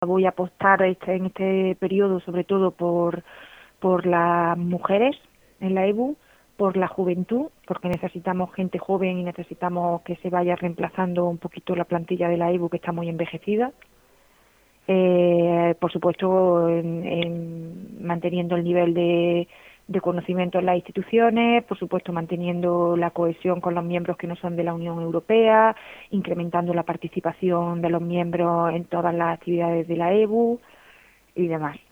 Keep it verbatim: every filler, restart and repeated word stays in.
Voy a apostar este, en este periodo sobre todo por, por las mujeres en la E B U, por la juventud, porque necesitamos gente joven y necesitamos que se vaya reemplazando un poquito la plantilla de la E B U que está muy envejecida. Eh, por supuesto, en, en manteniendo el nivel de, de conocimiento en las instituciones, por supuesto, manteniendo la cohesión con los miembros que no son de la Unión Europea, incrementando la participación de los miembros en todas las actividades de la E B U y demás.